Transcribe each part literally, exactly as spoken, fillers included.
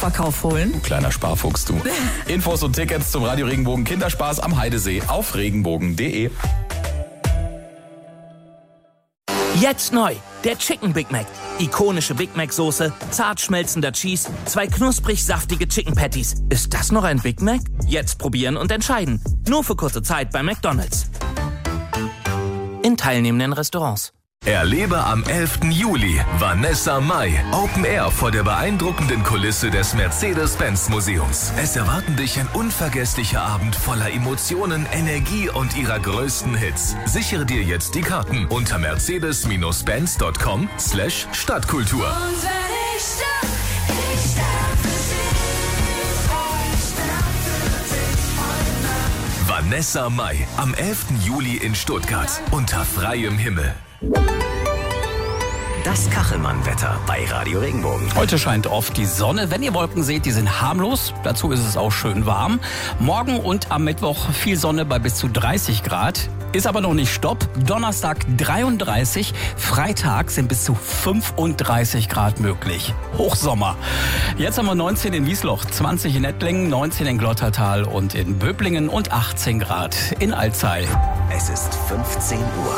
Vorverkauf holen. Du kleiner Sparfuchs, du. Infos und Tickets zum Radio Regenbogen Kinderspaß am Heidesee auf regenbogen punkt de. Jetzt neu, der Chicken Big Mac. Ikonische Big Mac Soße, zart schmelzender Cheese, zwei knusprig saftige Chicken Patties. Ist das noch ein Big Mac? Jetzt probieren und entscheiden. Nur für kurze Zeit bei McDonald's. In teilnehmenden Restaurants. Erlebe am elften Juli Vanessa Mai Open Air vor der beeindruckenden Kulisse des Mercedes-Benz-Museums. Es erwarten dich ein unvergesslicher Abend voller Emotionen, Energie und ihrer größten Hits. Sichere dir jetzt die Karten unter mercedes benz punkt com slash Stadtkultur. Vanessa Mai am elften Juli in Stuttgart unter freiem Himmel. Das Kachelmann-Wetter bei Radio Regenbogen. Heute scheint oft die Sonne. Wenn ihr Wolken seht, die sind harmlos. Dazu ist es auch schön warm. Morgen und am Mittwoch viel Sonne bei bis zu dreißig Grad. Ist aber noch nicht Stopp. Donnerstag dreiunddreißig, Freitag sind bis zu fünfunddreißig Grad möglich. Hochsommer. Jetzt haben wir neunzehn in Wiesloch, zwanzig in Ettlingen, neunzehn in Glottertal und in Böblingen und achtzehn Grad in Alzey. Es ist fünfzehn Uhr.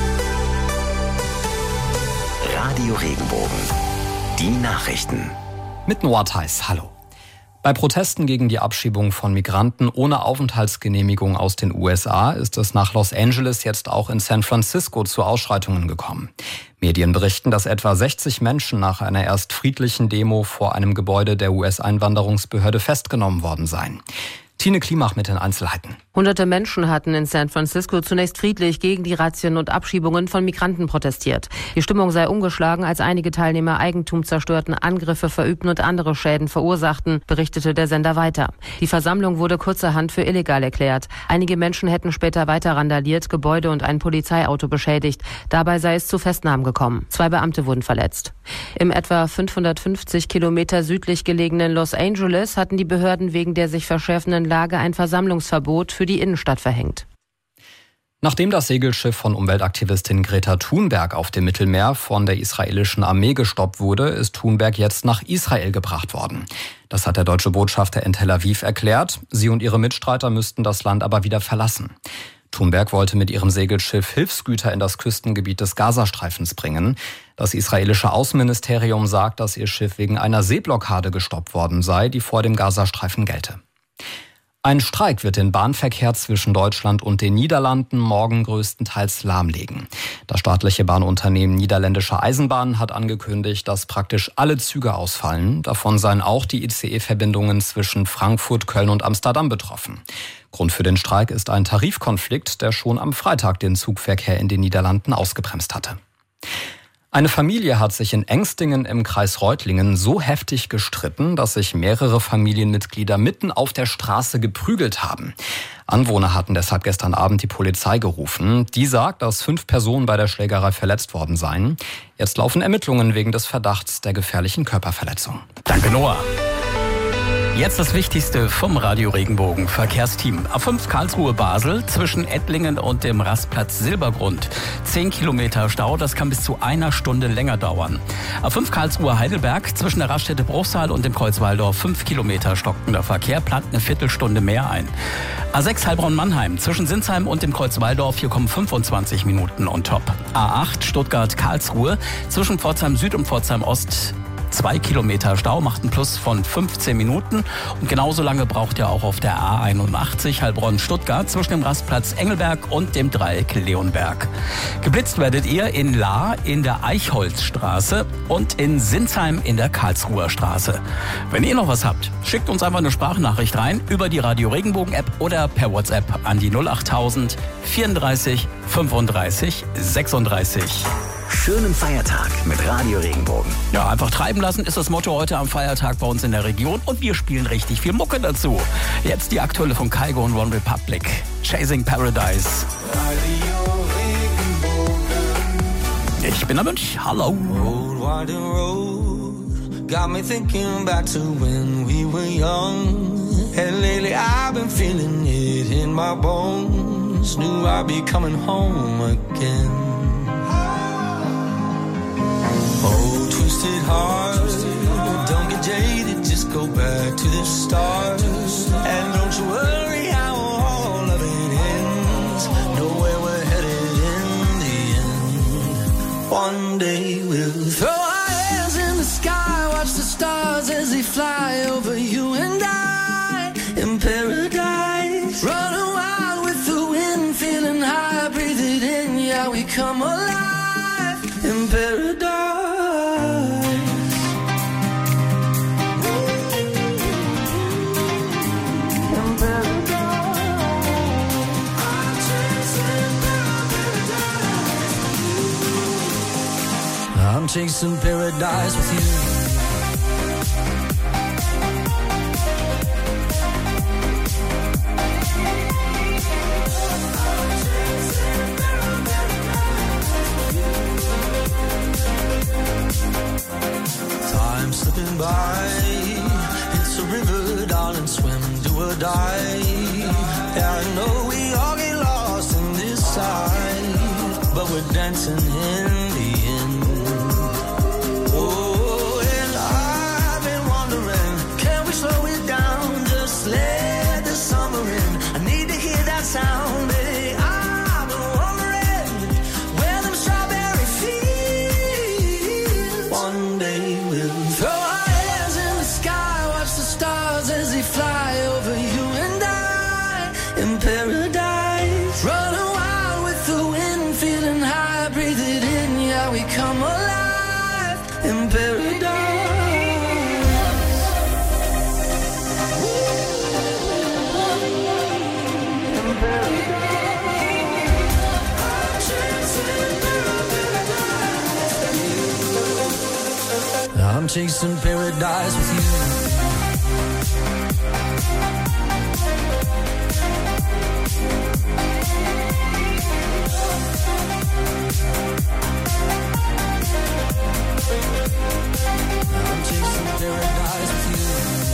Radio Regenbogen. Die Nachrichten. Mit Noah Theis, hallo. Bei Protesten gegen die Abschiebung von Migranten ohne Aufenthaltsgenehmigung aus den U S A ist es nach Los Angeles jetzt auch in San Francisco zu Ausschreitungen gekommen. Medien berichten, dass etwa sechzig Menschen nach einer erst friedlichen Demo vor einem Gebäude der U S-Einwanderungsbehörde festgenommen worden seien. Tine Klimach mit den Einzelheiten. Hunderte Menschen hatten in San Francisco zunächst friedlich gegen die Razzien und Abschiebungen von Migranten protestiert. Die Stimmung sei umgeschlagen, als einige Teilnehmer Eigentum zerstörten, Angriffe verübten und andere Schäden verursachten, berichtete der Sender weiter. Die Versammlung wurde kurzerhand für illegal erklärt. Einige Menschen hätten später weiter randaliert, Gebäude und ein Polizeiauto beschädigt. Dabei sei es zu Festnahmen gekommen. Zwei Beamte wurden verletzt. Im etwa fünfhundertfünfzig Kilometer südlich gelegenen Los Angeles hatten die Behörden wegen der sich verschärfenden Lage ein Versammlungsverbot für die Innenstadt verhängt. Nachdem das Segelschiff von Umweltaktivistin Greta Thunberg auf dem Mittelmeer von der israelischen Armee gestoppt wurde, ist Thunberg jetzt nach Israel gebracht worden. Das hat der deutsche Botschafter in Tel Aviv erklärt. Sie und ihre Mitstreiter müssten das Land aber wieder verlassen. Thunberg wollte mit ihrem Segelschiff Hilfsgüter in das Küstengebiet des Gazastreifens bringen. Das israelische Außenministerium sagt, dass ihr Schiff wegen einer Seeblockade gestoppt worden sei, die vor dem Gazastreifen gelte. Ein Streik wird den Bahnverkehr zwischen Deutschland und den Niederlanden morgen größtenteils lahmlegen. Das staatliche Bahnunternehmen Niederländische Eisenbahnen hat angekündigt, dass praktisch alle Züge ausfallen. Davon seien auch die I C E-Verbindungen zwischen Frankfurt, Köln und Amsterdam betroffen. Grund für den Streik ist ein Tarifkonflikt, der schon am Freitag den Zugverkehr in den Niederlanden ausgebremst hatte. Eine Familie hat sich in Engstingen im Kreis Reutlingen so heftig gestritten, dass sich mehrere Familienmitglieder mitten auf der Straße geprügelt haben. Anwohner hatten deshalb gestern Abend die Polizei gerufen. Die sagt, dass fünf Personen bei der Schlägerei verletzt worden seien. Jetzt laufen Ermittlungen wegen des Verdachts der gefährlichen Körperverletzung. Danke, Noah. Jetzt das Wichtigste vom Radio Regenbogen Verkehrsteam. A fünf Karlsruhe-Basel zwischen Ettlingen und dem Rastplatz Silbergrund. Zehn Kilometer Stau, das kann bis zu einer Stunde länger dauern. A fünf Karlsruhe-Heidelberg zwischen der Raststätte Bruchsal und dem Kreuz Waldorf. Fünf Kilometer stockender Verkehr, plant eine Viertelstunde mehr ein. A sechs Heilbronn-Mannheim zwischen Sinsheim und dem Kreuz Waldorf. Hier kommen fünfundzwanzig Minuten on top. A acht Stuttgart-Karlsruhe zwischen Pforzheim Süd und Pforzheim Ost. Zwei Kilometer Stau macht einen Plus von fünfzehn Minuten. Und genauso lange braucht ihr auch auf der A einundachtzig Heilbronn-Stuttgart zwischen dem Rastplatz Engelberg und dem Dreieck Leonberg. Geblitzt werdet ihr in Lahr in der Eichholzstraße und in Sinsheim in der Karlsruher Straße. Wenn ihr noch was habt, schickt uns einfach eine Sprachnachricht rein über die Radio Regenbogen App oder per WhatsApp an die null achttausend vierunddreißig fünfunddreißig sechsunddreißig. Schönen Feiertag mit Radio Regenbogen. Ja, einfach treiben lassen ist das Motto heute am Feiertag bei uns in der Region und wir spielen richtig viel Mucke dazu. Jetzt die aktuelle von Kygo und One Republic. Chasing Paradise. Ich bin der Mönch. Hallo. Old winding road got me thinking back to when we were young. And lately I've been feeling it in my bones. Knew I'd be coming home again. Oh, twisted heart, don't get jaded, just go back to the start. And don't you worry how all of it ends. Know where we're headed in the end. One day we'll throw our hands in the sky, watch the stars as they fly over you and I. In paradise, running wild with the wind, feeling high, breathe it in, yeah, we come alive. In paradise. I'm chasing paradise with you. Time slipping by. It's a river, darling, swim, do or die. Yeah, I know we all get lost in this side, but we're dancing in the end. Oh, and I've been wondering, can we slow it down? Just let the summer in. I need to hear that sound, baby. I've been wondering where them strawberry fields. One day we'll throw our hands in the sky, watch the stars as they fly over you and I. In paradise, running wild with the wind, feeling high, breathe it in, yeah, we come alive. In paradise. I'm chasing paradise with you. I'm chasing paradise with you.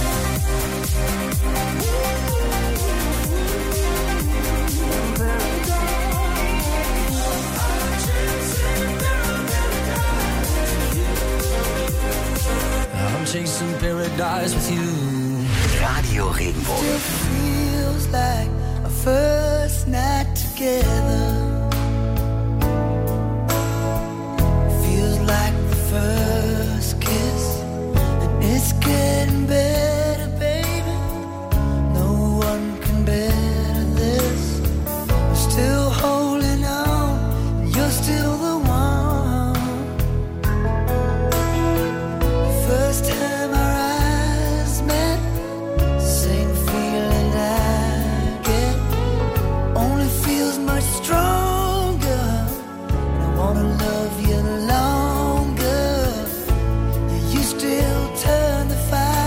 I'm chasing paradise with you. Radio Regenbogen. It feels like a first night together. Feels like the first kiss, and it's getting better, baby. No one can better this. I'm still holding on, and you're still the one. First time our eyes met, same feeling I get. Only feels much stronger. I wanna love you longer. You still turn the fire.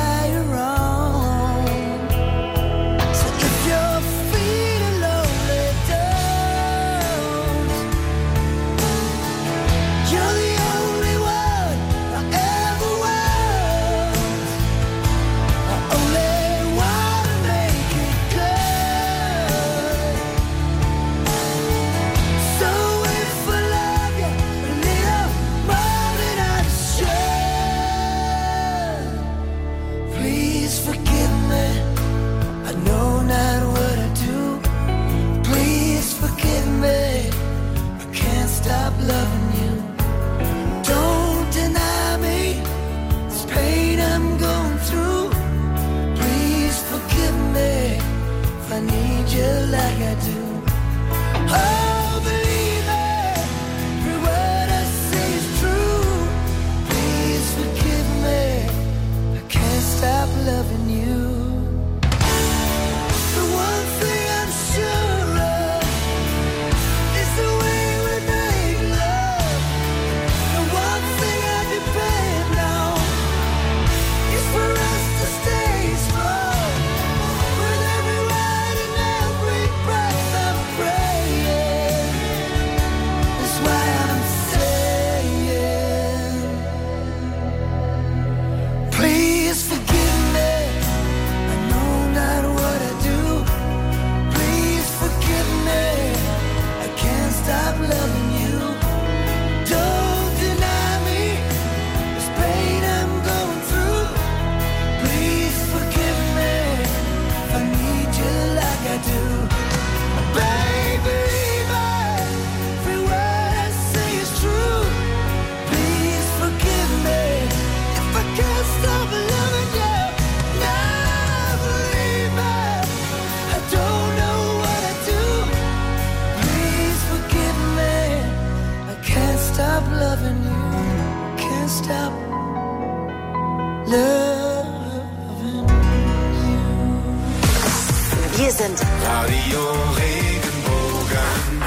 sind Radio Regenbogen.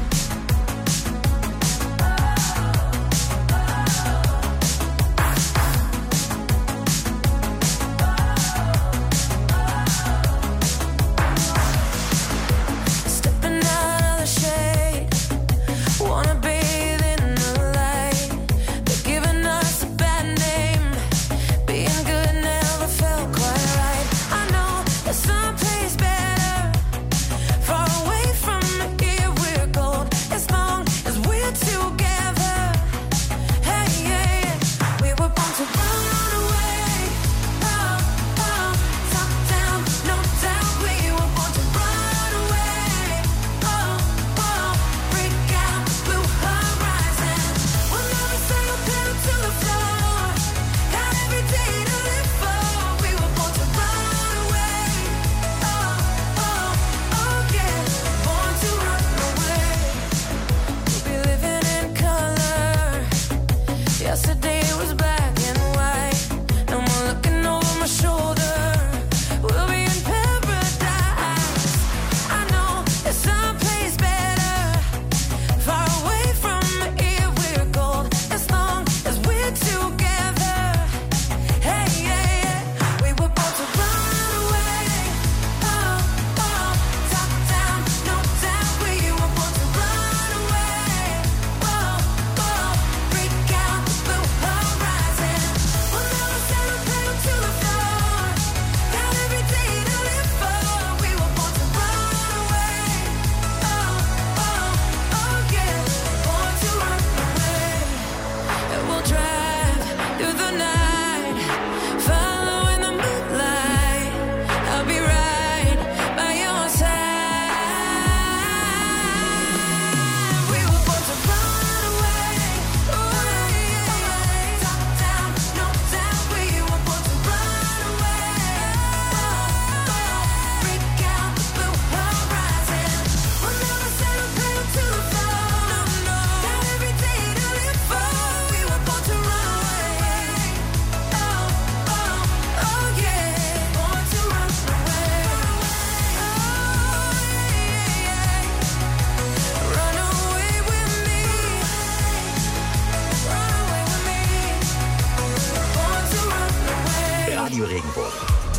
Radio Regenbogen.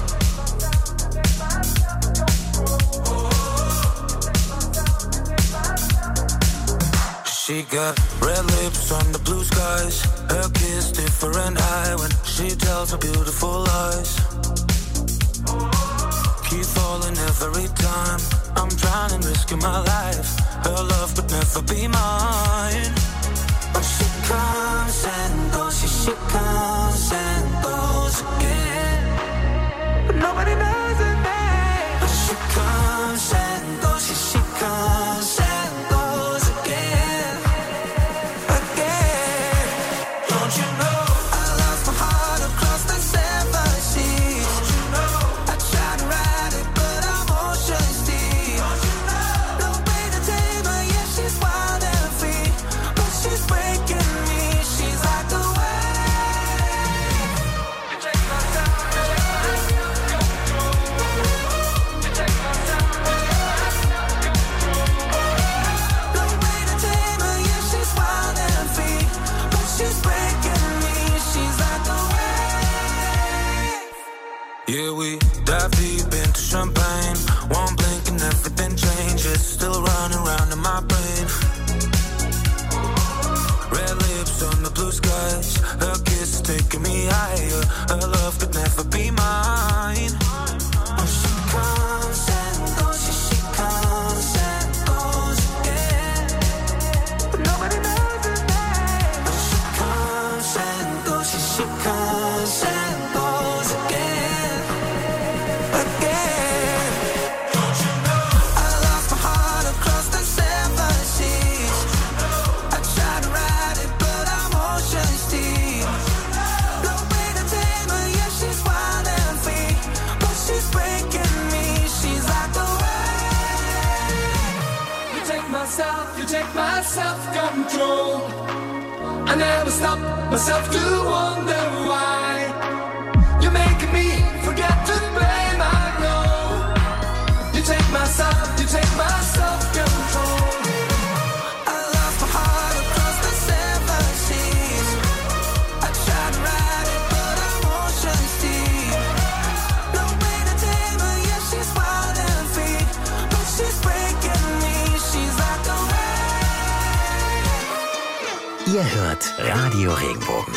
She got red lips on the blue skies. Her kiss different high when she tells her beautiful lies. Keep falling every time I'm trying and risking my life. Her love could never be mine. But she comes and goes, she, she comes and goes again. But nobody knows her name. But she comes and goes, she, she comes and goes again. Again. Don't you know I lost my heart across the seven seas? Don't you know I tried to ride it but I'm ocean's deep? Don't you know no way to tame her, yeah she's wild and free. But she's breaking me, she's like the wave. You take my time, you take my control. You take my time, you take my control. No way to tame her, yeah she's wild and free. But she's breaking me, she's like the wave. Yeah, we dive deep into champagne. One blink and everything changes. Still running around in my brain. Red lips on the blue skies. Her kiss is taking me higher. Her love could never be mine. Oh, she comes and goes. She, she comes and goes again. But nobody knows her name. Oh, she comes and goes. She, she comes and goes again. Again. Don't you know I lost my heart across the seven seas? I tried to ride it, but I'm ocean's deep. No way to tame her, yeah, she's wild and free. But she's breaking me, she's like the wave. You take myself, you take my self-control. I never stop myself to wonder why. You're making me forget to blame, I know. You take Ihr hört Radio Regenbogen.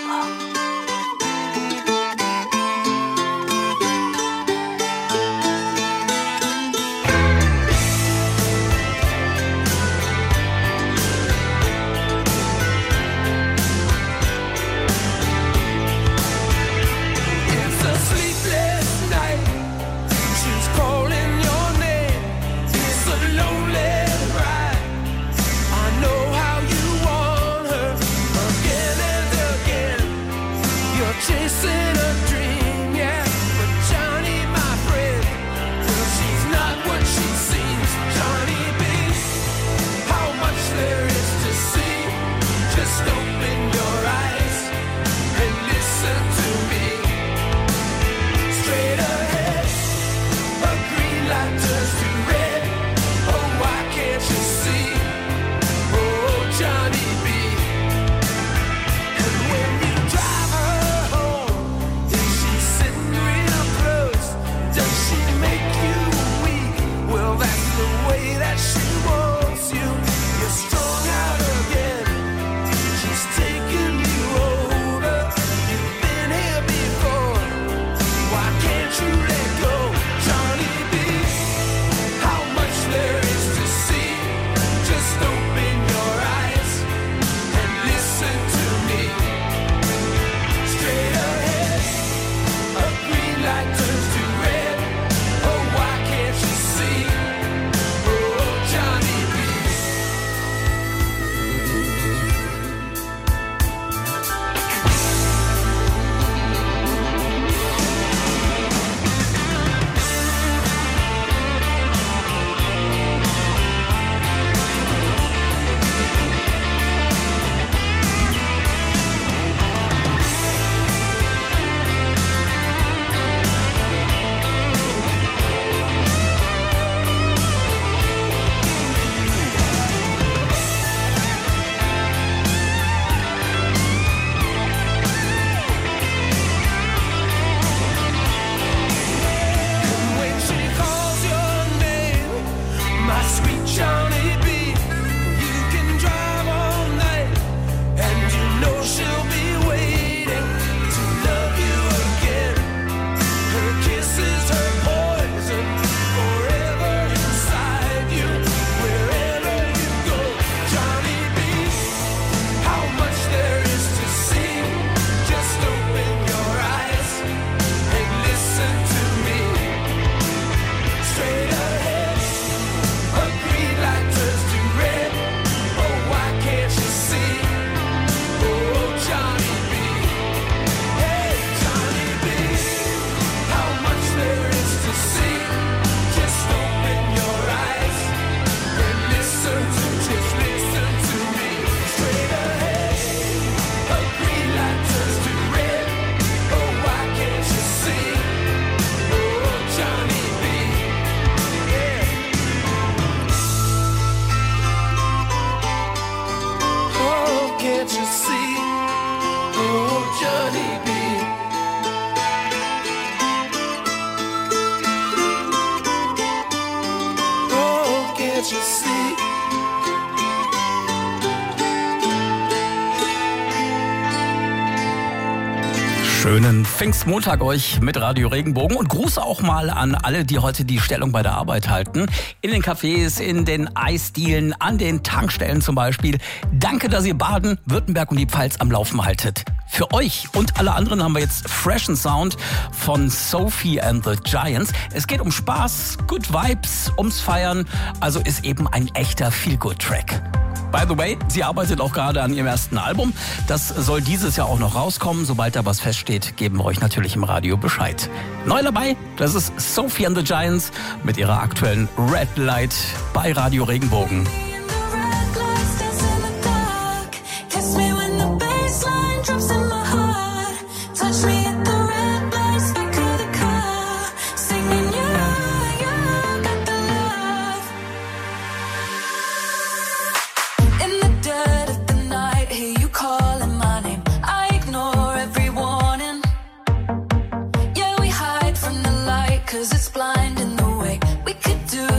Schönen Pfingstmontag euch mit Radio Regenbogen und Gruß auch mal an alle, die heute die Stellung bei der Arbeit halten. In den Cafés, in den Eisdielen, an den Tankstellen zum Beispiel. Danke, dass ihr Baden, Württemberg und die Pfalz am Laufen haltet. Für euch und alle anderen haben wir jetzt Freshen Sound von Sophie and the Giants. Es geht um Spaß, Good Vibes, ums Feiern. Also ist eben ein echter Feel-Good-Track. By the way, sie arbeitet auch gerade an ihrem ersten Album. Das soll dieses Jahr auch noch rauskommen. Sobald da was feststeht, geben wir euch natürlich im Radio Bescheid. Neu dabei, das ist Sophie and the Giants mit ihrer aktuellen Red Light bei Radio Regenbogen.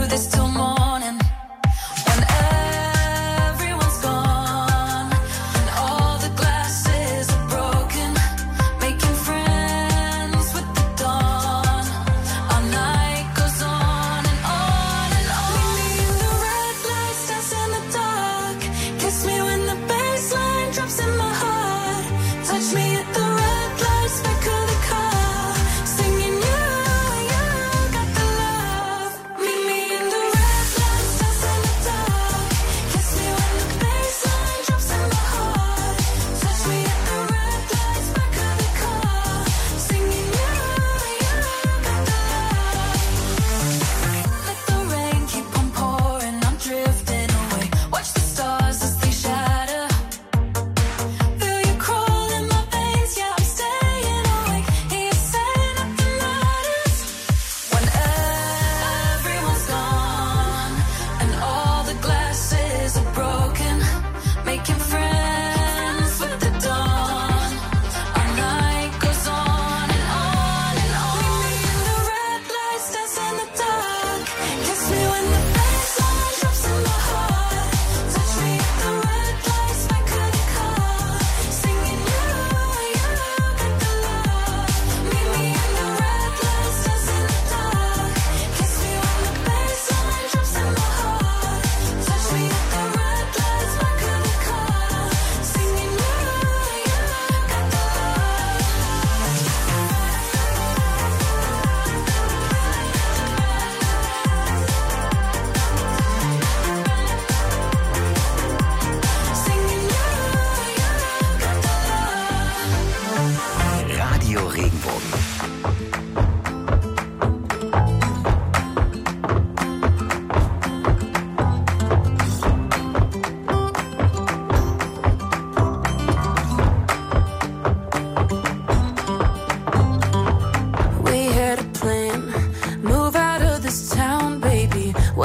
When everyone's gone,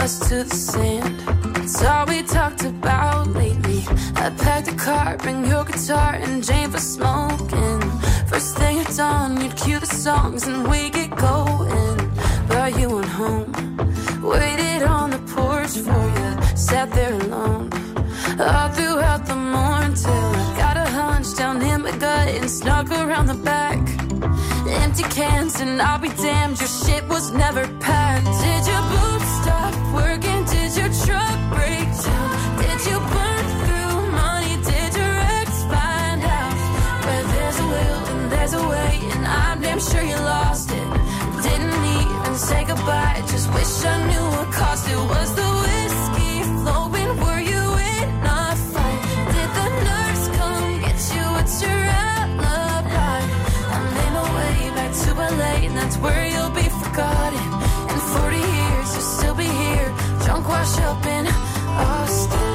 was to the sand. It's all we talked about lately. I packed a car, bring your guitar and Jane for smoking. First thing at dawn, you'd cue the songs and we get going. But you went home, waited on the porch for you, sat there alone all throughout the morning till I got a hunch down in my gut and snuck around the back. Empty cans and I'll be damned, your shit was never packed. Did your boots stop working? Did your truck break down? Did you burn through money? Did your ex find out? Where there's a will and there's a way, and I'm damn sure you lost it. Didn't even say goodbye, just wish I knew what cost it. Was the whiskey flowing? Were you in a fight? Did the nurse come get you? What's your alibi? I'm in a way back to L A, and that's where you'll be forgotten. In forty years you'll still be here, drunk wash up in Austin.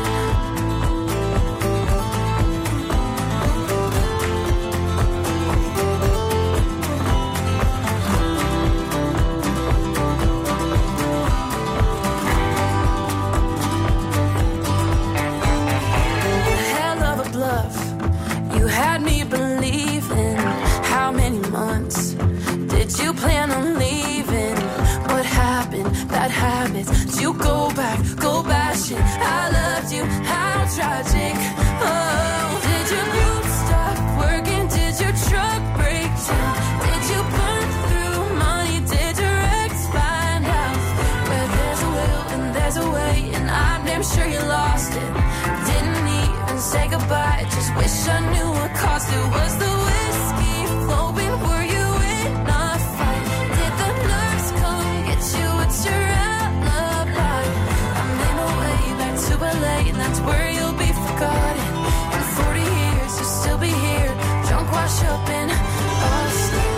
You had me believing. How many months did you plan on leaving? What happened? Bad habits. Did you go back, go bashing? I loved you, how tragic. Oh, did your group stop working? Did your truck break down? Did you burn through money? Did your ex find out? Where there's a will and there's a way, and I'm damn sure you lost it. Didn't even say goodbye, just wish I knew what cost it. Was the whiskey flowing? Were you in a fight? Did the nurse come get you? What's your alibi? I'm in a way back to L A, and that's where you'll be forgotten. In forty years you'll still be here, drunk wash up in Austin.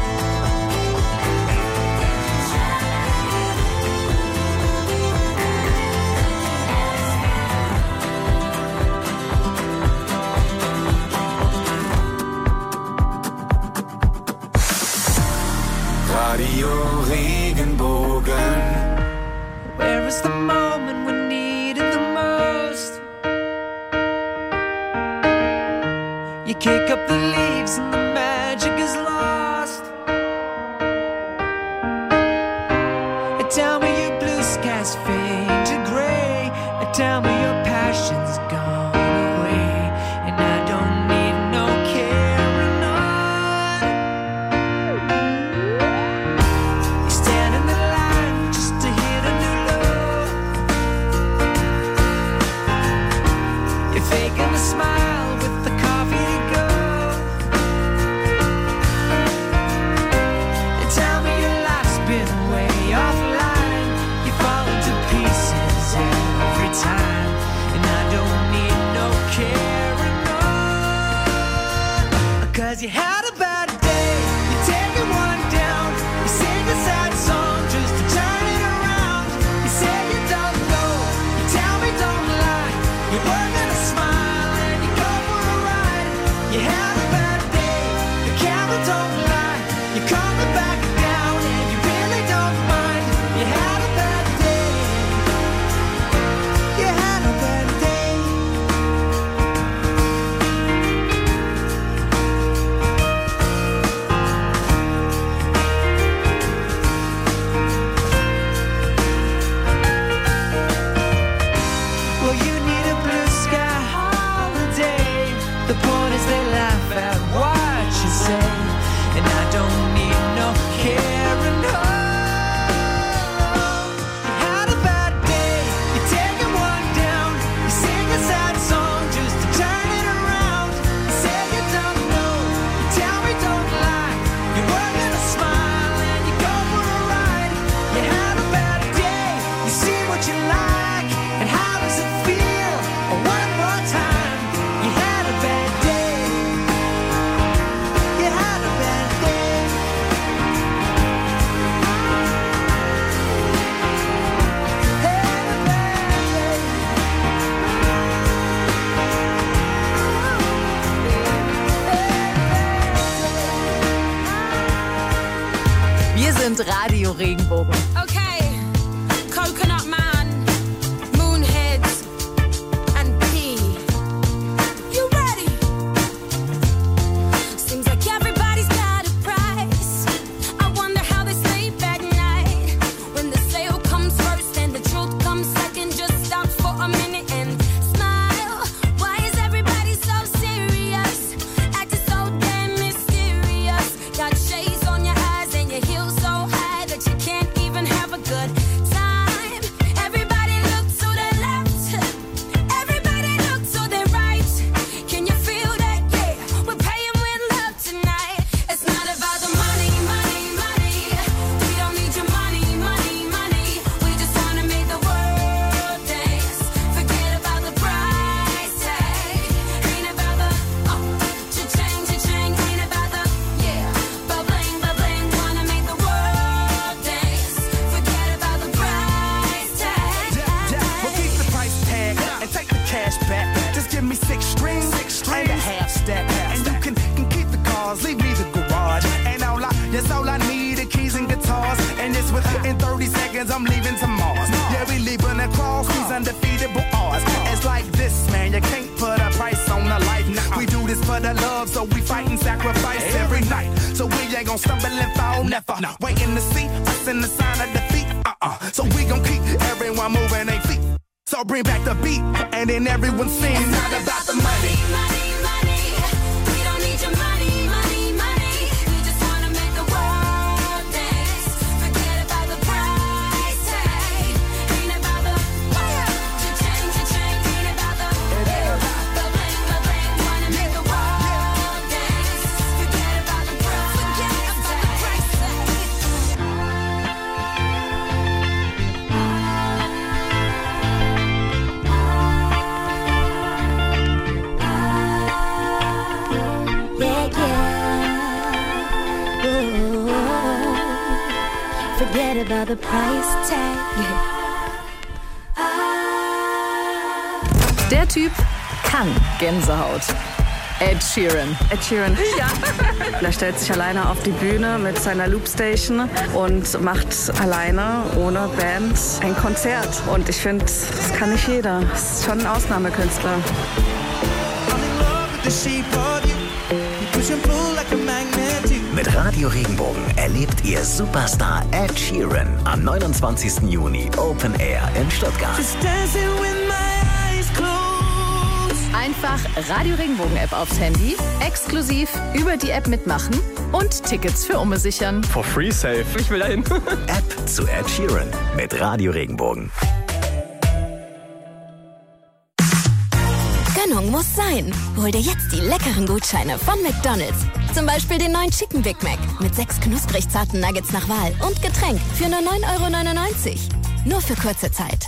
Radio Regenbogen. Where is the moment we needed the most? You kick up the leaves and the magic is lost. Tell me your blue skies fade to gray. Tell me your passion's gone away, and I don't need no carrying on. You stand in the line just to hit a new low. You're faking a smile with the coffee to go. And tell me your life's been way offline. You fall into pieces every time, and I don't need no carrying on. Cause you had a bad day, you're taking one down. You sing a sad song just to turn it around. You say you don't know, you tell me don't lie. You're working a smile and you go for a ride. You had a bad day, the camera don't lie. You're coming back down and you really don't mind. You had a bad day, you had a bad day. Well, you need a blue sky holiday. The point is they laugh at what you say, and I don't need no carrying on. You had a bad day, you're taking one down. You sing a sad song just to turn it around. You say you don't know, you tell me don't lie. You're working a smile and you go for a ride. You had a bad day, you see what you like, and how does it feel? One more time, you had a bad day. You had a bad day. Had a bad day. Wir sind Radio Regenbogen. Okay, Coconut Man, aliens, I'm leaving to Mars. Yeah, we leaving across these undefeatable odds. It's like this, man, you can't put a price on a life. Nah, we do this for the love, so we fight and sacrifice every night. So we ain't gon' stumble and fall, never. Waiting to see us in the sign of defeat. Uh-uh. So we gon' keep everyone moving their feet. So bring back the beat, and then everyone sings. It's not about the money. Money, money, we don't need your money, money, money. We just wanna make the world dance. Forget about the price tag. Ain't about the wire, cha-ching, cha-ching. Ain't about the the bling, the bling. Wanna make the world dance. Forget about the price tag. Forget about the price tag. Der Typ kann Gänsehaut. Ed Sheeran. Ed Sheeran. Ja. Er stellt sich alleine auf die Bühne mit seiner Loopstation und macht alleine, ohne Band, ein Konzert. Und ich finde, das kann nicht jeder. Das ist schon ein Ausnahmekünstler. Mit Radio Regenbogen erlebt ihr Superstar Ed Sheeran am neunundzwanzigsten Juni Open Air in Stuttgart. Einfach Radio Regenbogen App aufs Handy, exklusiv über die App mitmachen und Tickets für Umme sichern. For free safe. Ich will dahin. App zu Ed Sheeran mit Radio Regenbogen. Gönnung muss sein. Hol dir jetzt die leckeren Gutscheine von McDonald's. Zum Beispiel den neuen Chicken Big Mac mit sechs knusprig zarten Nuggets nach Wahl und Getränk für nur neun Euro neunundneunzig. Nur für kurze Zeit.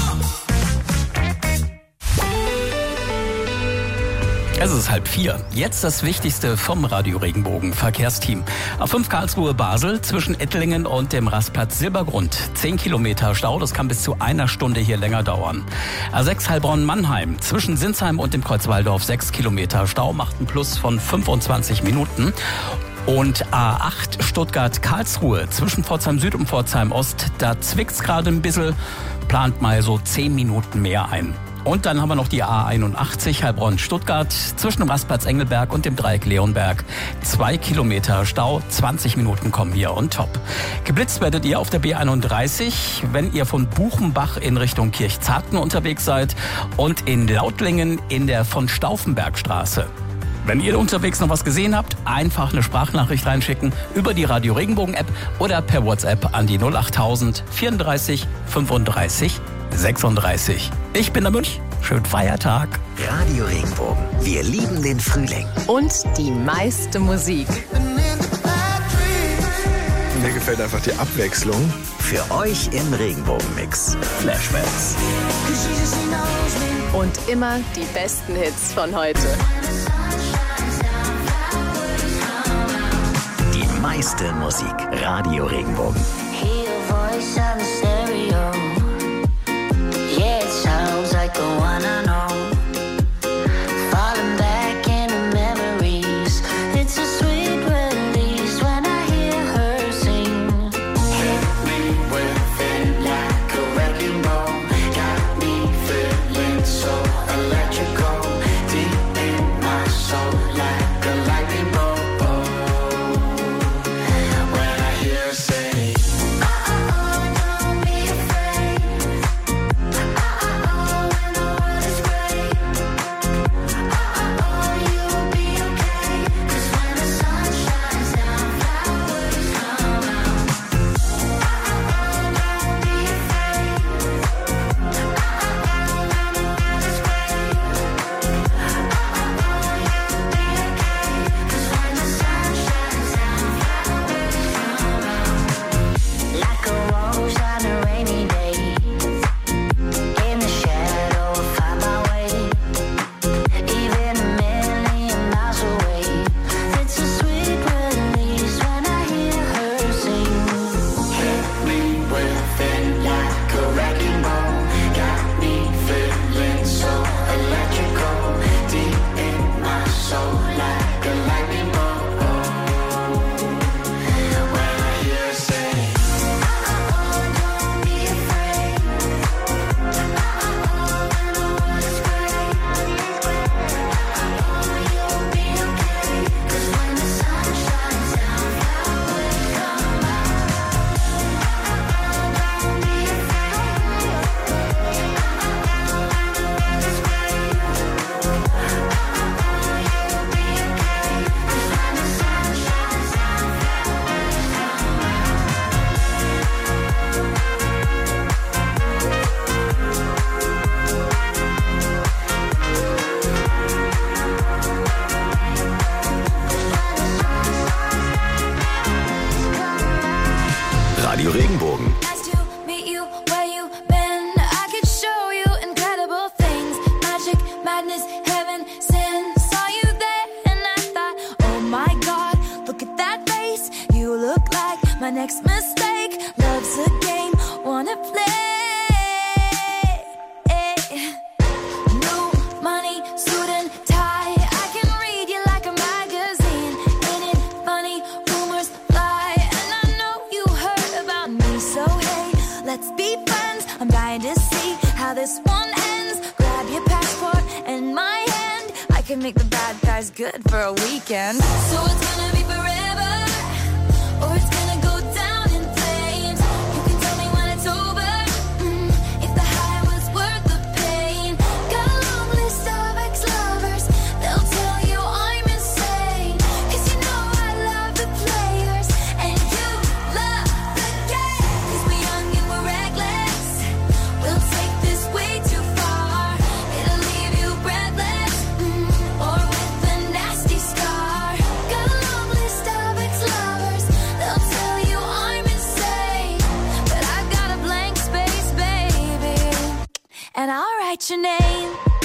Es ist halb vier. Jetzt das Wichtigste vom Radio Regenbogen Verkehrsteam. A fünf Karlsruhe Basel zwischen Ettlingen und dem Rastplatz Silbergrund. Zehn Kilometer Stau, das kann bis zu einer Stunde hier länger dauern. A sechs Heilbronn Mannheim zwischen Sinsheim und dem Kreuz Walldorf. Sechs Kilometer Stau macht einen Plus von fünfundzwanzig Minuten. Und A acht Stuttgart-Karlsruhe zwischen Pforzheim Süd und Pforzheim Ost. Da zwickt's gerade ein bisschen, plant mal so zehn Minuten mehr ein. Und dann haben wir noch die A einundachtzig Heilbronn-Stuttgart zwischen dem Rastplatz Engelberg und dem Dreieck Leonberg. Zwei Kilometer Stau, zwanzig Minuten kommen hier on top. Geblitzt werdet ihr auf der B einunddreißig, wenn ihr von Buchenbach in Richtung Kirchzarten unterwegs seid und in Lautlingen in der von Stauffenbergstraße. Wenn ihr unterwegs noch was gesehen habt, einfach eine Sprachnachricht reinschicken über die Radio Regenbogen App oder per WhatsApp an die null achttausend vierunddreißig fünfunddreißig sechsunddreißig. Ich bin der Münch. Schönen Feiertag. Radio Regenbogen. Wir lieben den Frühling. Und die meiste Musik. Mir gefällt einfach die Abwechslung. Für euch im Regenbogenmix. Flashbacks. Und immer die besten Hits von heute. Die meiste Musik. Radio Regenbogen. Sounds like the one I know. Falling back into memories. It's a sweet release when I hear her sing. Hit me with it like a wrecking ball. Got me feeling so electrical. Deep in my soul like a lightning bolt. When I hear her say, oh, oh, oh, don't be Regenbogen. Nice to meet you where you been. I could show you incredible things. Magic, madness, heaven, sin. Saw you there and I thought, oh my God, look at that face. You look like my next mistake. Love's a game, wanna play. New money, suit and tie. I can read you like a magazine. Ain't it funny? Rumors fly. And I know you heard about me. So hey, let's be friends. I'm dying to see how this one ends. Grab your passport and my hand. I can make the bad guys good for a weekend. So it's gonna be forever, or it's gonna go down in flames. You can tell me when it's over, mm, if the high was worth the pain. Got a long list of ex-lovers, they'll tell you I'm insane. Cause you know I love the players, and you love the game. Cause we're young and we're reckless, we'll take this way too far. It'll leave you breathless, mm, or with a nasty scar. Got a long list of ex-lovers, they'll tell you I'm insane. But I've got a blank space, baby, and I'll write your name.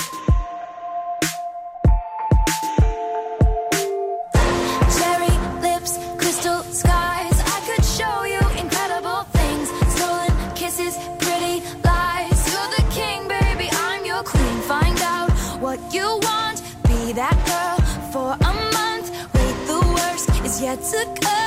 Cherry lips, crystal skies. I could show you incredible things. Stolen kisses, pretty lies. You're the king, baby, I'm your queen. Find out what you want, be that girl for a month. Wait, the worst is yet to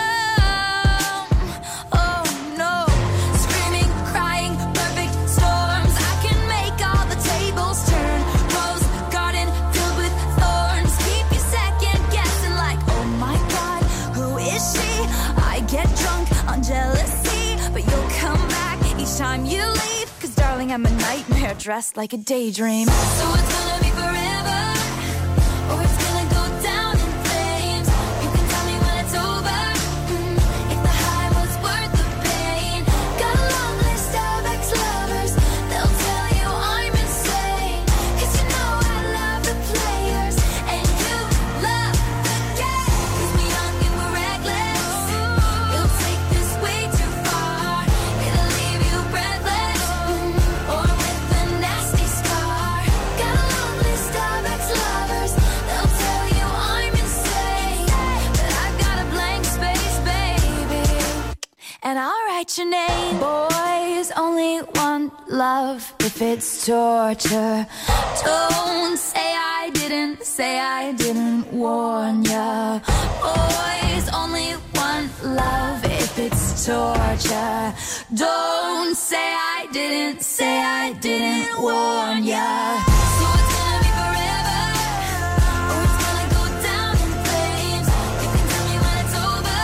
come. Oh no, screaming, crying, perfect storms. I can make all the tables turn. Rose garden filled with thorns. Keep you second guessing like, oh my God, who is she? I get drunk on jealousy, but you'll come back each time you leave. Cause darling, I'm a nightmare dressed like a daydream. So it's gonna be forever, or it's gonna go down in flames. You can tell me when it's over, mm, if the high was worth the pain. Got a long list of ex-lovers, they'll tell you I'm insane. Cause you know I love the players, and you love the game. Cause we're young and we're reckless, we'll take this way too far. It'll leave you breathless, mm, or with a nasty scar. Got a long list of ex-lovers, they'll tell you I'm insane. But I've got a blank space, baby, and I'll write your name. Boys only want love if it's torture. Don't say I didn't, say I didn't warn ya. Boys only want love if it's torture. Don't say I didn't, say I didn't warn ya. So it's gonna be forever, or it's gonna go down in flames. You can tell me when it's over,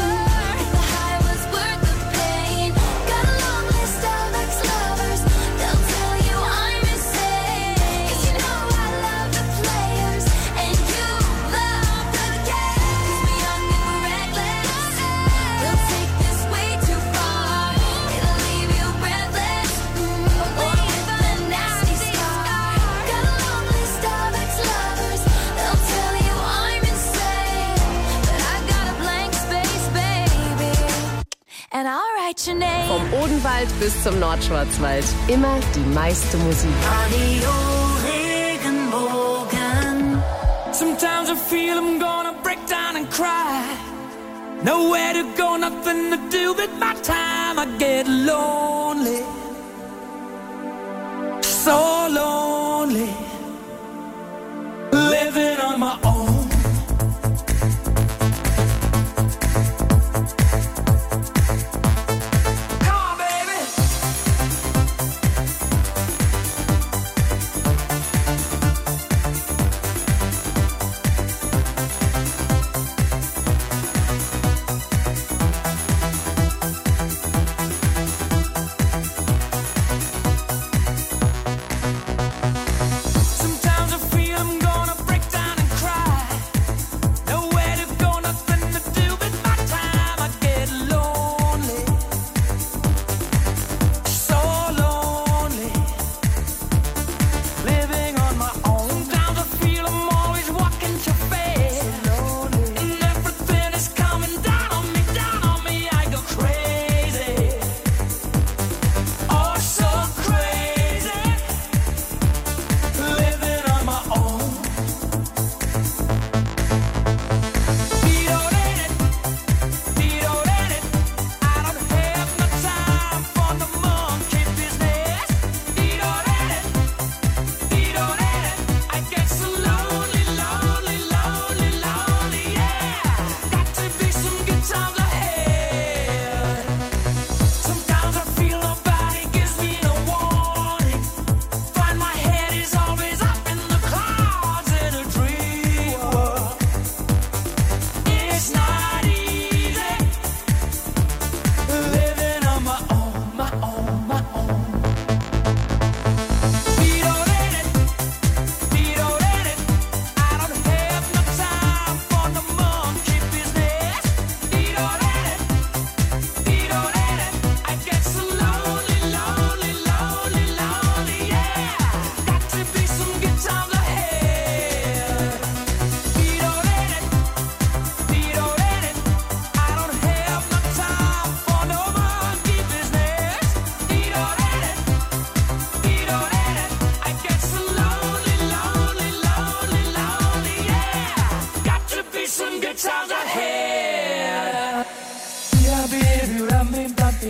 if the high was worth the pain. Got a long list of ex-lovers, they'll tell you I'm insane. Cause you know I love the players, and you love the game. Cause we're young and we're reckless, we'll take this way too far. It'll leave you breathless, mm, or with a nasty scar. Got a long list of ex-lovers, they'll tell you I'm insane. But I've got a blank space, baby, and I'll write your name. Vom Odenwald bis zum Nordschwarzwald. Immer die meiste Musik. Radio Regenbogen. Sometimes I feel I'm gonna break down and cry. Nowhere to go, nothing to do with my time. I get lonely, so lonely, living on my own. Come on, baby.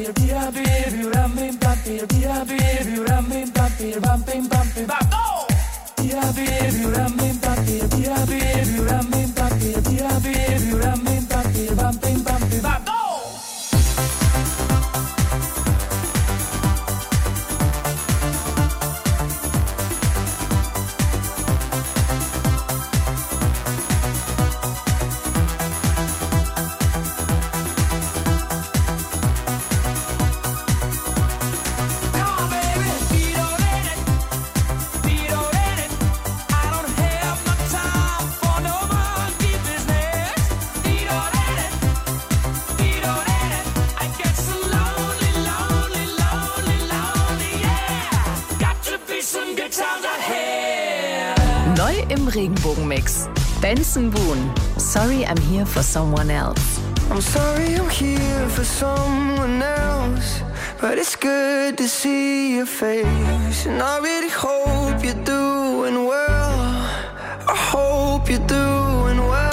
Neu im Regenbogenmix. Benson Boone. Sorry, I'm here for someone else. I'm sorry I'm here for someone else, but it's good to see your face. And I really hope you're doing well. I hope you're doing well.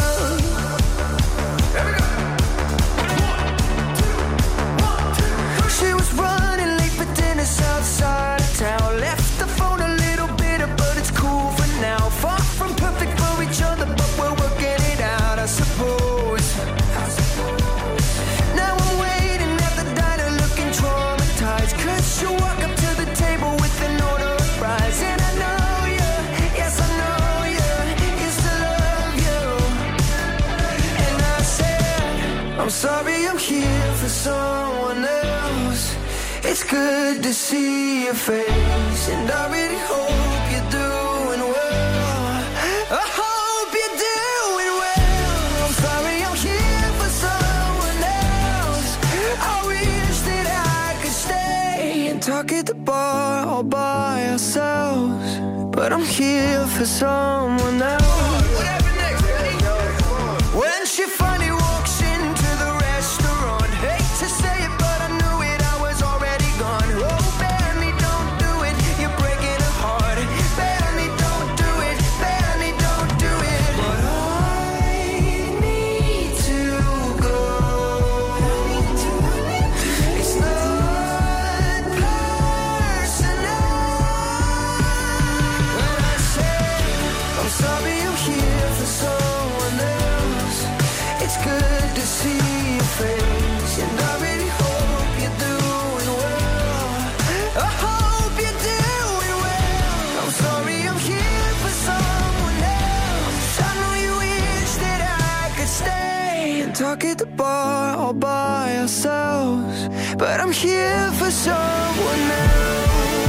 She was running late for dinner outside of town. Left the phone a little bitter, but it's cool for now. Far from perfect for each other, but we're working it out, I suppose. Now I'm waiting at the diner looking traumatized, cause she'll walk up to the table with an order of fries. And I know you, yes I know you, used to love you. And I said, I'm sorry I'm here for someone else. It's good to see your face, and I really hope you're doing well. I hope you're doing well. I'm sorry I'm here for someone else. I wish that I could stay and talk at the bar all by ourselves, but I'm here for someone else. When she finally walks into the restaurant, hate to say it, but I knew it, I was already gone. Oh, Benny, don't do it, you're breaking her heart. Benny, don't do it, Benny, don't do it. But I need to go. It's not personal. When I say I'm sorry I'm here for someone else, it's good to see your face, and I really hope you're doing well. I hope you're doing well. I'm sorry I'm here for someone else. I know you wish that I could stay and talk at the bar all by ourselves, but I'm here for someone else.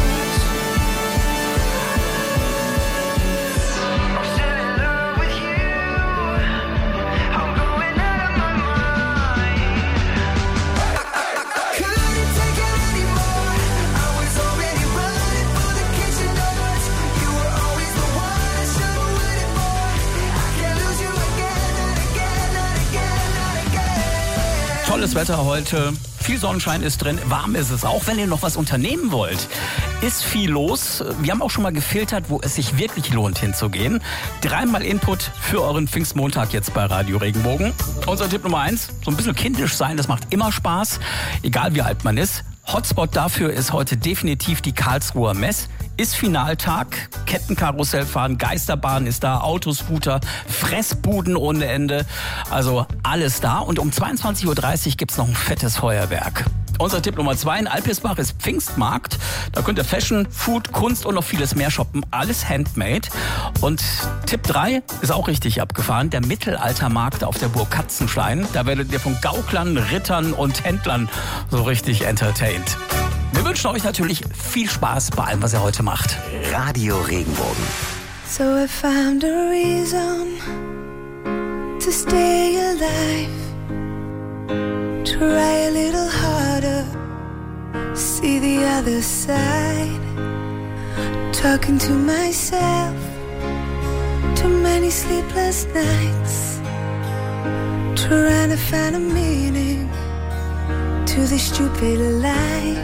Tolles Wetter heute, viel Sonnenschein ist drin, warm ist es auch, wenn ihr noch was unternehmen wollt. Ist viel los. Wir haben auch schon mal gefiltert, wo es sich wirklich lohnt hinzugehen. Dreimal Input für euren Pfingstmontag jetzt bei Radio Regenbogen. Unser Tipp Nummer eins, so ein bisschen kindisch sein, das macht immer Spaß, egal wie alt man ist. Hotspot dafür ist heute definitiv die Karlsruher Mess. Ist Finaltag, Kettenkarussell fahren, Geisterbahn ist da, Autoscooter, Fressbuden ohne Ende. Also alles da. Und um zweiundzwanzig Uhr dreißig gibt's noch ein fettes Feuerwerk. Unser Tipp Nummer zwei in Alpirsbach ist Pfingstmarkt. Da könnt ihr Fashion, Food, Kunst und noch vieles mehr shoppen. Alles handmade. Und Tipp drei ist auch richtig abgefahren. Der Mittelaltermarkt auf der Burg Katzenstein. Da werdet ihr von Gauklern, Rittern und Händlern so richtig entertained. Wir wünschen euch natürlich viel Spaß bei allem, was ihr heute macht. Radio Regenbogen. So I found a reason to stay alive. Try a little harder, see the other side. Talking to myself, too many sleepless nights. Trying to find a meaning to this stupid life.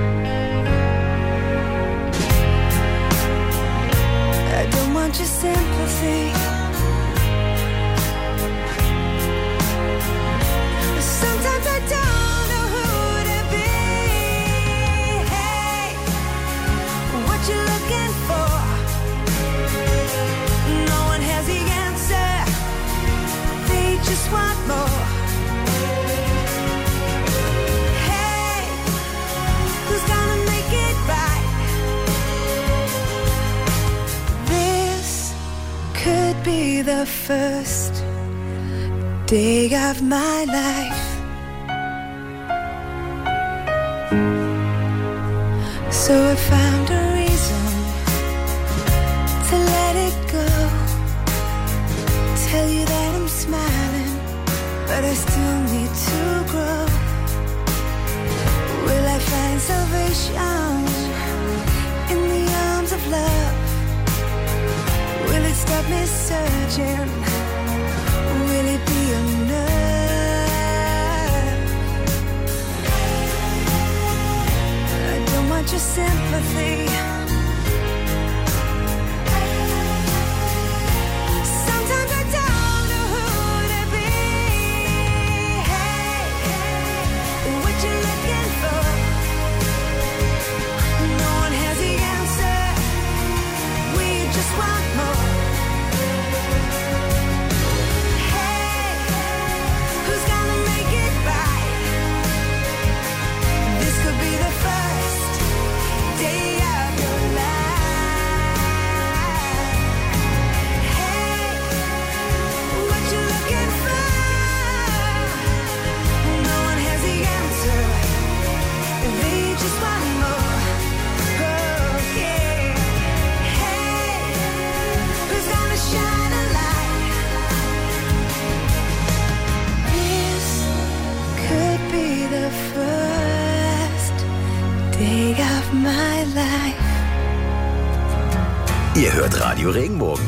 I don't want your sympathy. Sometimes I don't know who to be. the first day of my life. So I found a reason to let it go. Tell you that I'm smiling, but I still need to grow. Will I find salvation in the arms of love? Will it stop me searching? Will it be enough? I don't want your sympathy. Sometimes I don't know who to be. Hey, hey, what you looking for? No one has the answer. We just want more. Hey, who's gonna make it right? This could be the first day of your life. Hey, what you looking for? No one has the answer. They just want more. Oh, yeah. Hey, who's gonna shine a light? This could be the first day of my life. Ihr hört Radio Regenbogen.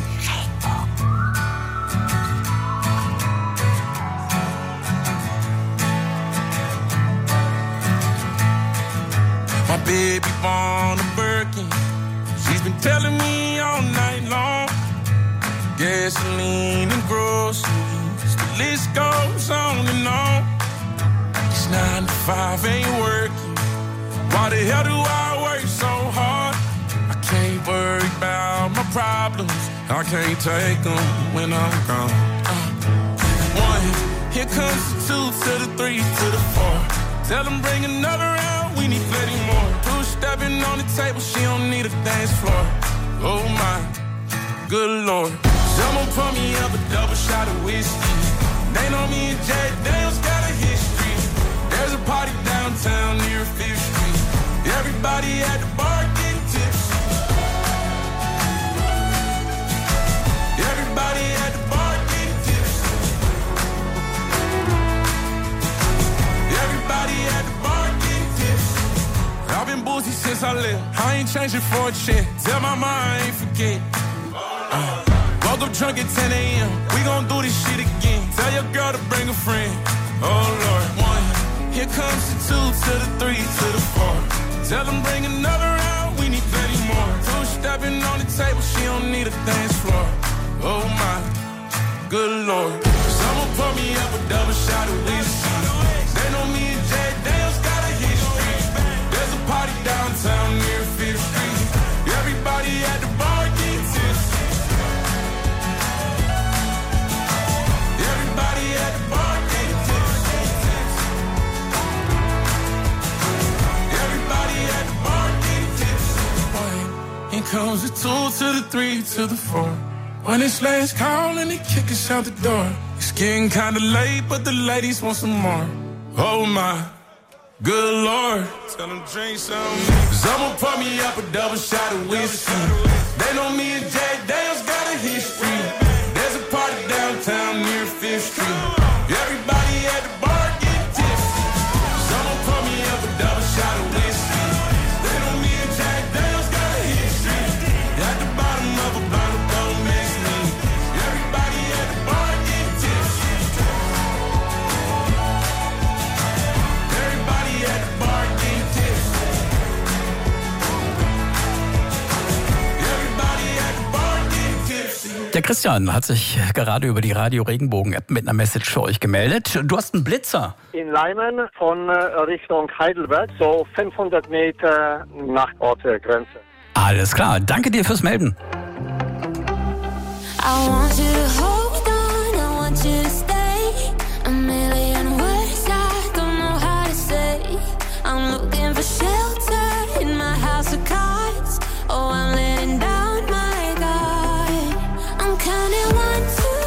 My baby born a Birkin. She's been telling me all night long. Gasoline and groceries, the list goes on and on. It's nine to five, ain't working. Why the hell do I work so hard? I can't worry about my problems. I can't take them when I'm gone. Uh, one, here comes the two to the three to the four. Tell them bring another round, we need plenty more. Two stepping on the table, she don't need a dance floor. Oh my, good lord. Someone pour me up a double shot of whiskey. They know me and Jay Daniels got a history. There's a party downtown near Fifth Street. Everybody at the bar getting tipsy. Everybody at the bar getting tipsy. Everybody at the bar getting tipsy. I've been boozy since I left. I ain't changing for a check. Tell my mom I ain't forget. Uh, woke up drunk at ten a.m. We gon' do this shit again. Tell your girl to bring a friend. Oh Lord, one. Here comes the two to the three to the four. Tell them bring another round, we need plenty more. Two stepping on the table, she don't need a dance floor. Oh my, good lord. Someone pour me up a double shot of whiskey. They know me and Jay Daniels got a history. There's a party downtown near Fifth Street. Everybody at the bar getting tipsy. Everybody at the bar getting tipsy. Everybody at the bar getting tipsy. Here comes the two to the three to the four. When it's last call and they kick us out the door. It's getting kinda late, but the ladies want some more. Oh my, good lord. Tell them drink some. Someone pour me up a double shot of whiskey. They know me and Jay Daniels got a history. There's a party downtown near Fifth Street. Everybody at the bar getting tipsy. Someone pour me up a double shot of whiskey. They know me and Jay Daniels got a history. At the bottom of a bottle, don't miss me. Everybody at the bar getting tipsy. Everybody at the bar getting tipsy. Everybody at the bar getting tipsy. Der Christian hat sich gerade über die Radio Regenbogen App mit einer Message für euch gemeldet. Du hast einen Blitzer. In Leimen von äh, Richtung Heidelberg, so fünfhundert Meter nach Ortsgrenze. Alles klar, danke dir fürs Melden. I want you to hold on, I want you to stay. A million words I don't know how to say. I'm looking for shelter in my house of cards. Oh, I'm letting down my guard. I'm counting one, two.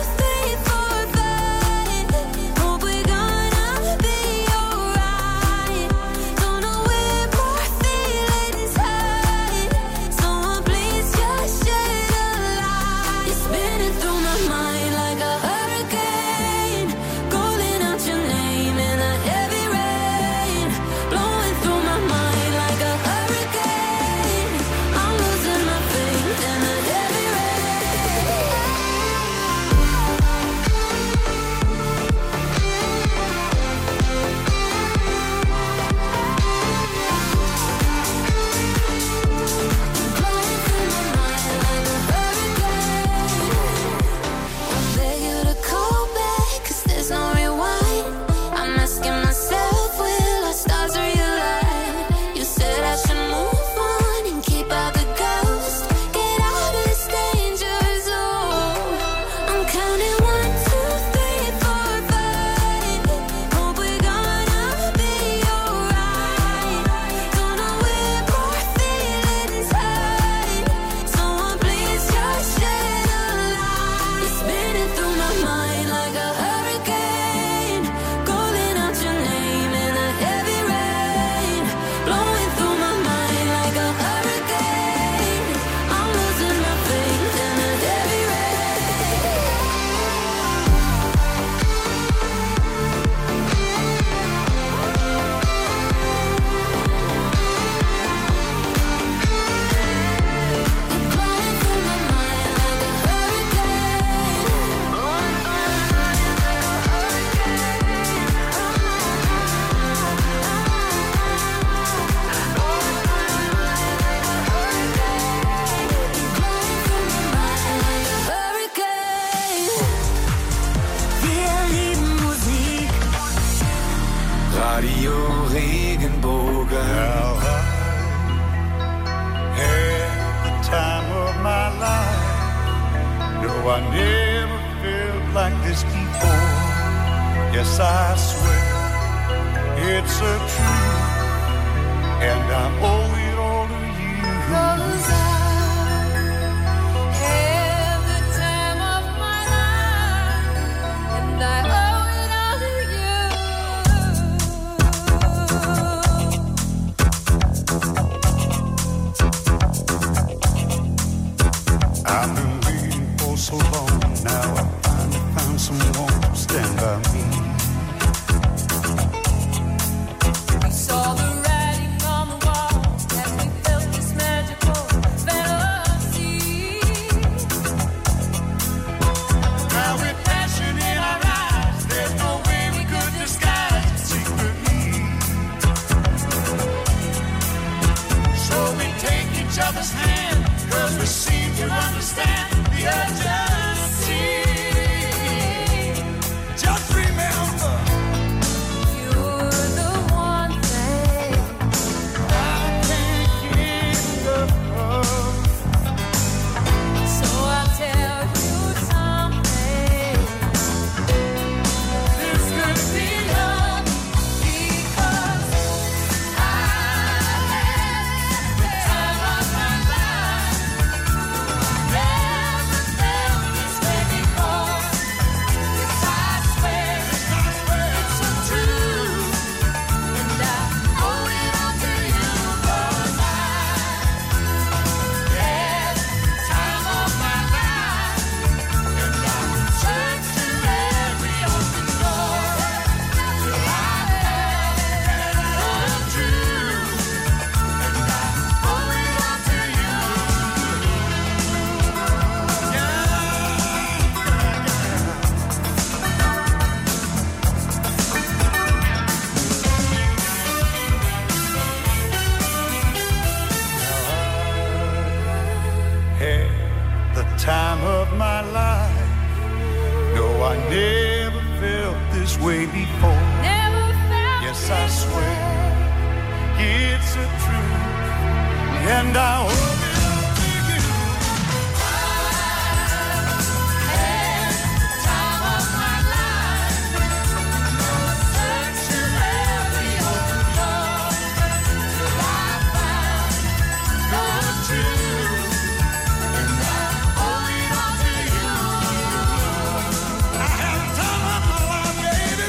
Yes, I swear it's a truth, and I owe it all to you. 'Cause I had the time of my life, and I owe it all to you. I've been waiting for so long, now I finally found someone to stand by me. We saw the writing on the wall as we felt this magical fantasy. Now with passion in our eyes, there's no way we could disguise it secretly. So we take each other's hand, 'cause we seem to understand the urgency. Just remember, You're the one thing I can't get enough of. So I'll tell you something. This could be love because I had the time of my life. Never felt this way before. Yes, I swear it's so true, and I owe it all to you 'cause I had the time of my life, and I searched to every open door till I found the truth, and I owe it all to you. Had the time of my life. No, I never felt this way before. Never felt Yes, I swear it's a truth, and I owe it all to you. had the time of my life. Searched to every open door till I found the truth, and I owe it all to you. I had the time of my life, baby.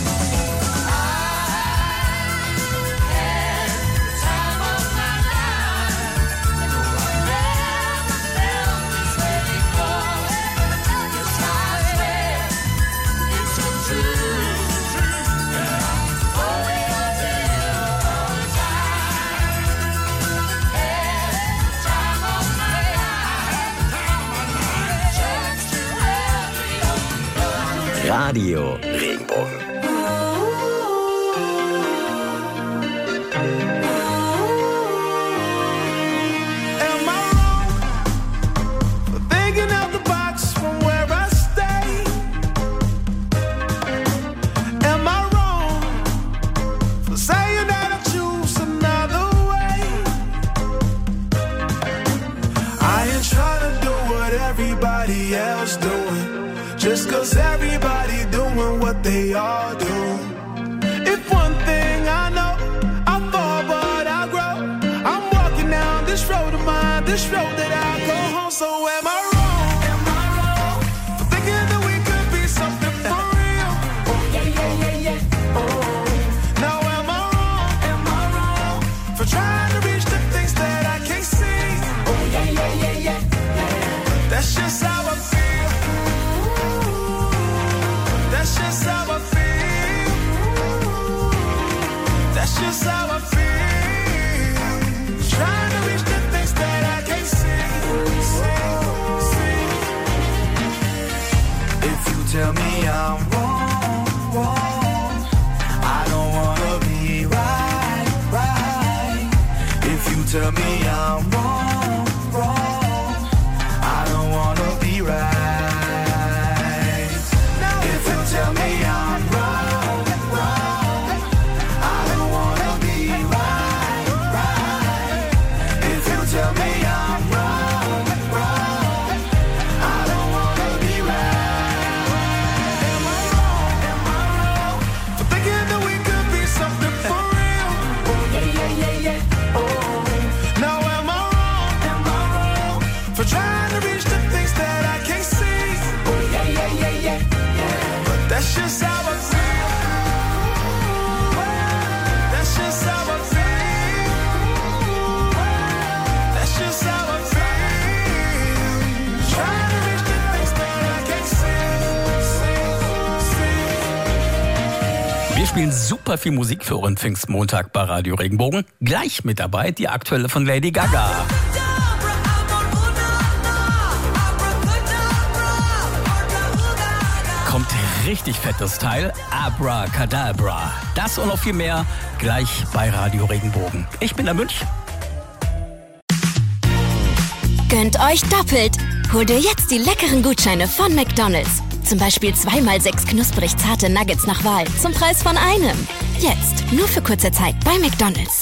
Had the time of my life. Never felt this way before. Yes, I swear it's so true, and I owe it all to you 'cause I had the time of my life. Searched to every open door. Radio Regenbogen. Am I wrong for thinking out the box from where I stay? Am I wrong for saying that I choose another way? I ain't trying to do what everybody else doing, just 'cause everybody doing what they all do. If one thing I know, I fall but I grow. I'm walking down this road of mine, this road that I go home. So am I wrong? Am I wrong for thinking that we could be something for real? Oh yeah, yeah, yeah, yeah. Oh, now am I wrong? Am I wrong for trying to reach the things that I can't see? Oh yeah, yeah, yeah, yeah, yeah. That's just how I feel. That's just how I feel. That's just how I feel. Trying to reach the things that I can't see. See, see. If you tell me I'm wrong, wrong, I don't wanna be right, right. If you tell me I'm wrong, wrong, I don't wanna be right. If you tell me I'm wrong, wrong, I don't wanna be right, right. If you tell me I'm wrong, wrong, I don't wanna be right. Am I wrong? Am I wrong Oh, now am I wrong? Am I wrong for trying to reach the things that I can't see? Oh yeah, yeah, yeah, yeah, yeah. But that's just how I feel. That's just how I feel. That's just how I feel. Trying to reach the things that I can't see, see, see. Wir spielen super viel Musik für euren Pfingstmontag bei Radio Regenbogen. Gleich mit dabei die aktuelle von Lady Gaga. Kommt richtig fettes Teil. Abracadabra. Das und noch viel mehr gleich bei Radio Regenbogen. Ich bin der Münch. Gönnt euch doppelt. Hol dir jetzt die leckeren Gutscheine von McDonald's. Zum Beispiel zweimal sechs knusprig zarte Nuggets nach Wahl zum Preis von einem. Jetzt nur für kurze Zeit bei McDonald's.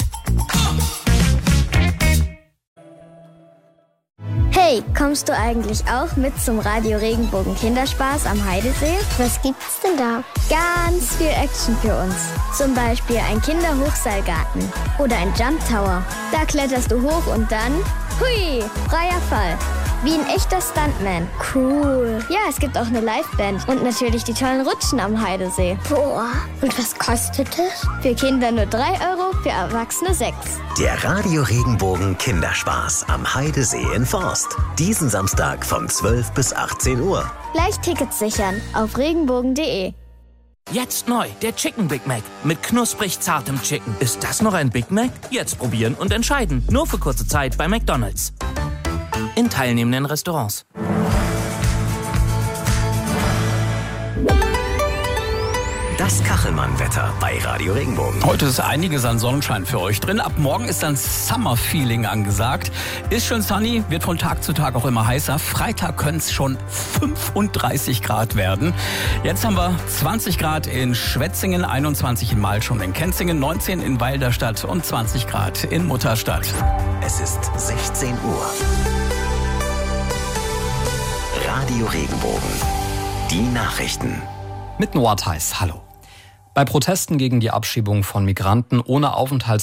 Hey, kommst du eigentlich auch mit zum Radio Regenbogen Kinderspaß am Heidesee? Was gibt's denn da? Ganz viel Action für uns. Zum Beispiel ein Kinderhochseilgarten oder ein Jump Tower. Da kletterst du hoch und dann, hui, freier Fall. Wie ein echter Stuntman. Cool. Ja, es gibt auch eine Liveband und natürlich die tollen Rutschen am Heidesee. Boah, und was kostet es? Für Kinder nur drei Euro, für Erwachsene sechs. Der Radio Regenbogen Kinderspaß am Heidesee in Forst. Diesen Samstag von zwölf bis achtzehn Uhr. Gleich Tickets sichern auf regenbogen punkt de. Jetzt neu, der Chicken Big Mac mit knusprig zartem Chicken. Ist das noch ein Big Mac? Jetzt probieren und entscheiden. Nur für kurze Zeit bei McDonald's. In teilnehmenden Restaurants. Das Kachelmann-Wetter bei Radio Regenbogen. Heute ist einiges an Sonnenschein für euch drin. Ab morgen ist dann Summer-Feeling angesagt. Ist schön sunny, wird von Tag zu Tag auch immer heißer. Freitag können es schon fünfunddreißig Grad werden. Jetzt haben wir zwanzig Grad in Schwetzingen, einundzwanzig in Malsch und in Kenzingen, neunzehn in Walderstadt und zwanzig Grad in Mutterstadt. Es ist sechzehn Uhr. Radio Regenbogen. Die Nachrichten. Mit Noah Theis, hallo. Bei Protesten gegen die Abschiebung von Migranten ohne Aufenthalts